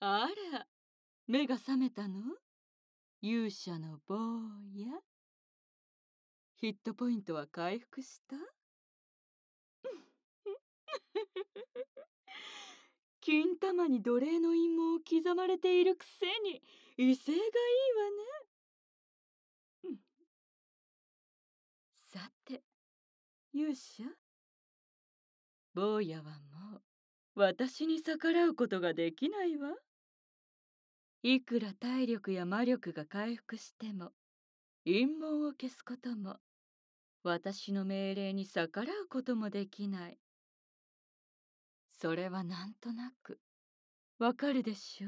あら、目が覚めたの？勇者の坊や。ヒットポイントは回復した？金玉に奴隷の陰謀を刻まれているくせに威勢がいいわね。さて、勇者、坊やはもう私に逆らうことができないわ。いくら体力や魔力が回復しても、陰謀を消すことも、私の命令に逆らうこともできない。それはなんとなくわかるでしょ？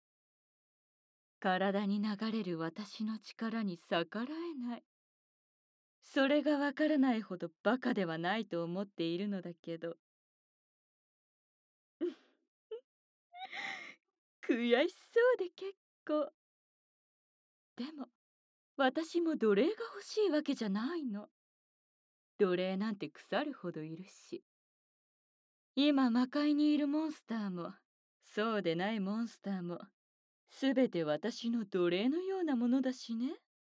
体に流れる私の力に逆らえない。それがわからないほどバカではないと思っているのだけど。悔しそうで結構。でも私も奴隷が欲しいわけじゃないの。奴隷なんて腐るほどいるし、今魔界にいるモンスターもそうでないモンスターもすべて私の奴隷のようなものだしね。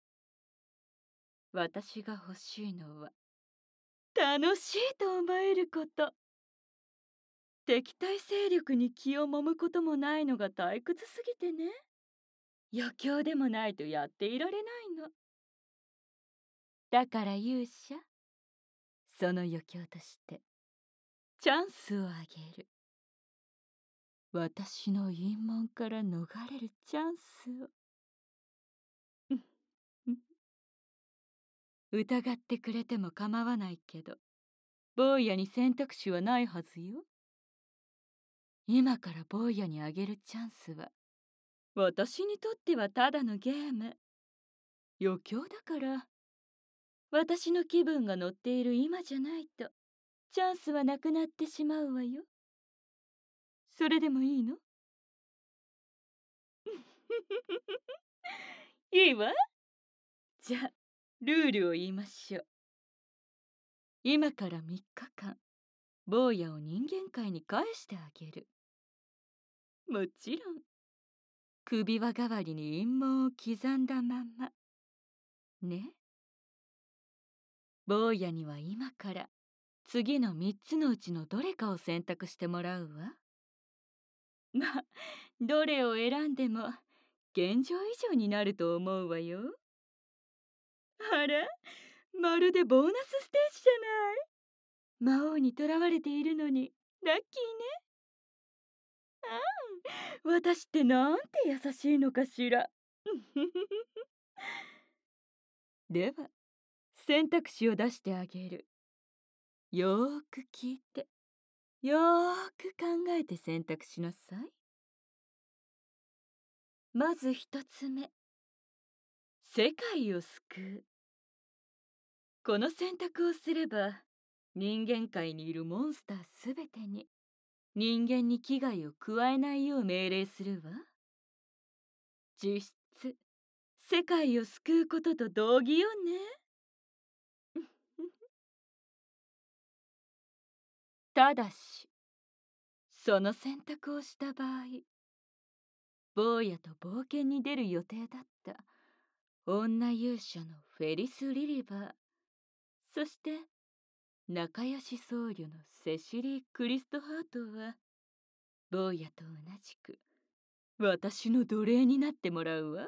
私が欲しいのは楽しいと思えること。敵対勢力に気を揉むこともないのが退屈すぎてね。余興でもないとやっていられないの。だから勇者、その余興としてチャンスをあげる。私の陰謀から逃れるチャンスを。疑ってくれても構わないけど、坊やに選択肢はないはずよ。今から坊やにあげるチャンスは、私にとってはただのゲーム。余興だから、私の気分が乗っている今じゃないと、チャンスはなくなってしまうわよ。それでもいいの？いいわ。じゃあ、ルールを言いましょう。今から3日間、坊やを人間界に返してあげる。もちろん、首輪代わりに陰謀を刻んだまま。ね。坊やには今から次の3つのうちのどれかを選択してもらうわ。まあ、どれを選んでも現状以上になると思うわよ。あら、まるでボーナスステージじゃない。魔王に囚われているのにラッキーね。私ってなんて優しいのかしら。では選択肢を出してあげる。よーく聞いて、よーく考えて選択しなさい。まず一つ目、世界を救う。この選択をすれば、人間界にいるモンスターすべてに人間に危害を加えないよう命令するわ。実質世界を救うことと同義よね。ただし、その選択をした場合、坊やと冒険に出る予定だった女勇者のフェリス・リリバー、そして仲良し僧侶のセシリー・クリストハートは、坊やと同じく私の奴隷になってもらうわ。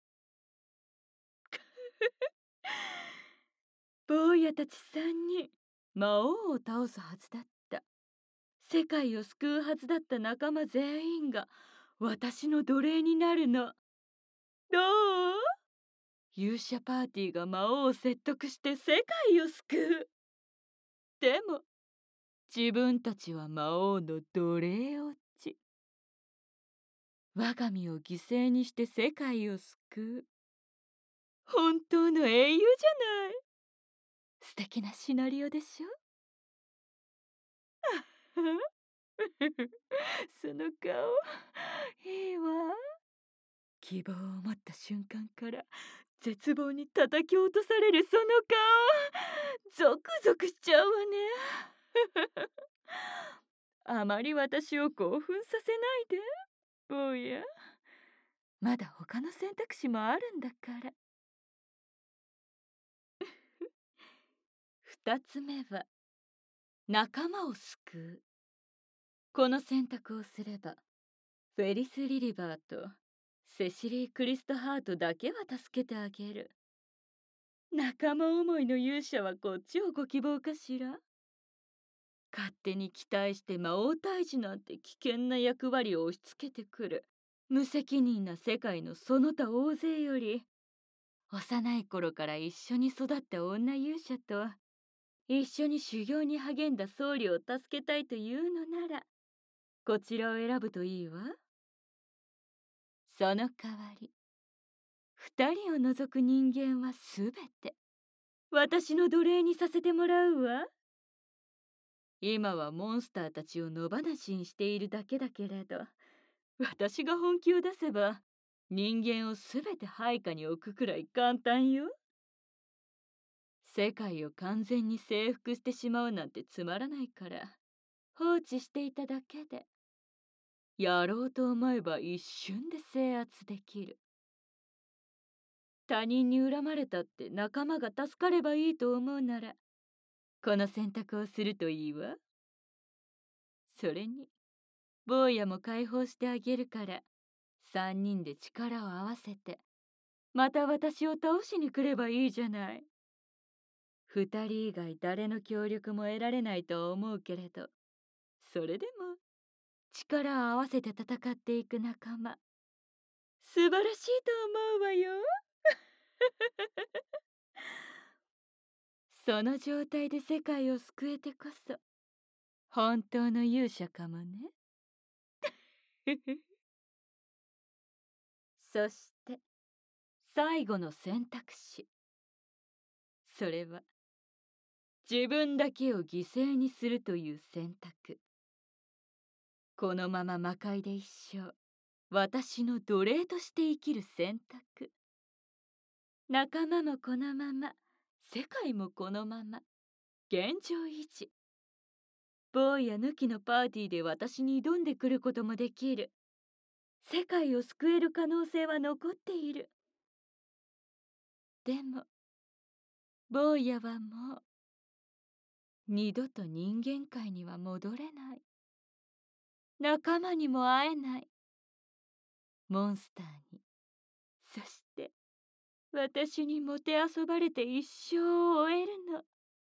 坊やたち3人、魔王を倒すはずだった。世界を救うはずだった仲間全員が私の奴隷になるの。どう？勇者パーティーが魔王を説得して世界を救う。でも自分たちは魔王の奴隷落ち。我が身を犠牲にして世界を救う。本当の英雄じゃない。素敵なシナリオでしょ？その顔、いいわ。希望を持った瞬間から絶望に叩き落とされるその顔、ゾクゾクしちゃうわね。あまり私を興奮させないで。 坊や、まだ他の選択肢もあるんだから。二つ目は、仲間を救う。この選択をすれば、フェリス・リリバーとセシリー・クリストハートだけは助けてあげる。仲間思いの勇者はこっちをご希望かしら。勝手に期待して魔王退治なんて危険な役割を押し付けてくる無責任な世界のその他大勢より、幼い頃から一緒に育った女勇者と一緒に修行に励んだ僧侶を助けたいというのなら、こちらを選ぶといいわ。その代わり、二人を除く人間はすべて私の奴隷にさせてもらうわ。今はモンスターたちを野放しにしているだけだけれど、私が本気を出せば人間をすべて配下に置くくらい簡単よ。世界を完全に征服してしまうなんてつまらないから、放置していただけで、やろうと思えば一瞬で制圧できる。他人に恨まれたって仲間が助かればいいと思うなら、この選択をするといいわ。それに坊やも解放してあげるから、三人で力を合わせてまた私を倒しに来ればいいじゃない。二人以外誰の協力も得られないと思うけれど、それでも力を合わせて戦っていく仲間、素晴らしいと思うわよ。その状態で世界を救えてこそ本当の勇者かもね。そして最後の選択肢、それは自分だけを犠牲にするという選択。このまま魔界で一生私の奴隷として生きる選択。仲間もこのまま、世界もこのまま、現状維持。坊や抜きのパーティーで私に挑んでくることもできる。世界を救える可能性は残っている。でも坊やはもう二度と人間界には戻れない。仲間にも会えない。モンスターに、そして私にもてあそばれて一生を終えるの。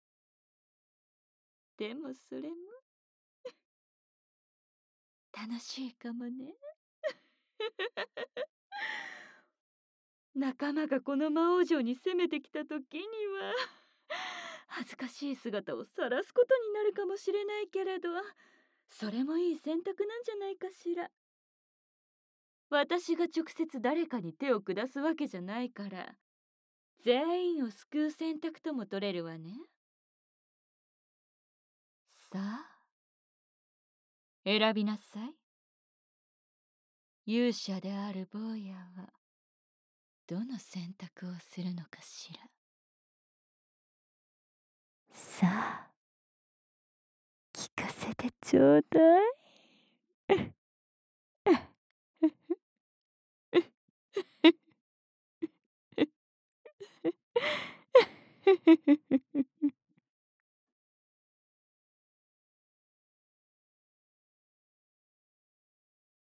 でもそれも楽しいかもね。仲間がこの魔王城に攻めてきた時には恥ずかしい姿を晒すことになるかもしれないけれど、それもいい選択なんじゃないかしら。私が直接誰かに手を下すわけじゃないから、全員を救う選択とも取れるわね。さあ選びなさい。勇者である坊やはどの選択をするのかしら。さあ聞かせてちょうだい。